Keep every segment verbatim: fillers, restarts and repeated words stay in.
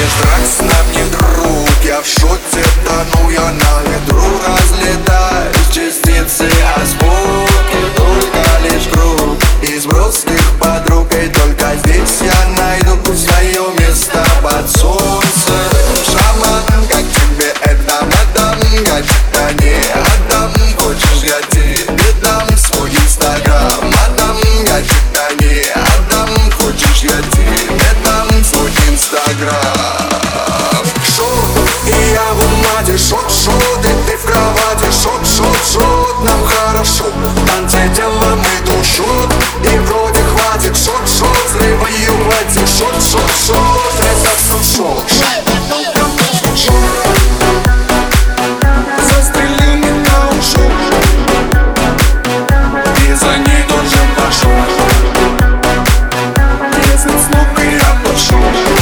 Говоришь, драк с нами друг, я в шоте тону, я на ветру разлетаюсь. Частицы озвуки, только лишь круг из братских подруг. И только здесь я найду свое место под солнцем. Шаман, как тебе это, мадам? Я тебя не отдам. Хочешь, я тебе дам свой инстаграм, мадам? Я тебя не отдам. Хочешь, я тебе дам свой инстаграм. Шот, и я в умаде, шот, шот, и ты в кровати, шот, шот, шот. Нам хорошо, танцы делаем и душот. И вроде хватит, шот, шот, срываю эти, шот, шот, шот. Это все шот. Застрелил меня, ушел, и за ней тоже пошел. Если слуг, и я пошел.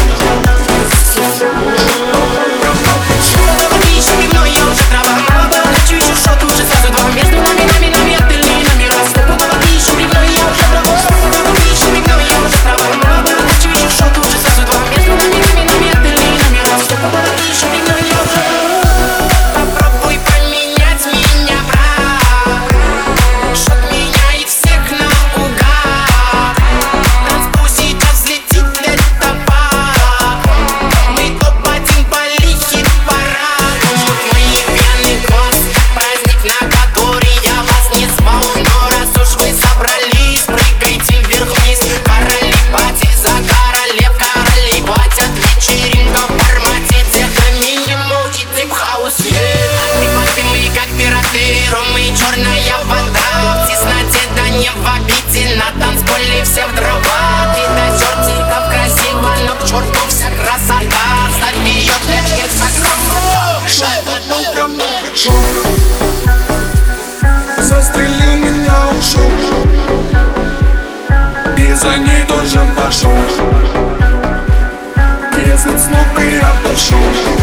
Черная вода, в тесноте да не в обиде. На танцполе все в дрова. И до чертиков красиво, но к черту вся красота. Забьет лишь инстаграм. Застрелил меня, ушел, и за ней тоже пошел. Если слуг, и я пошел.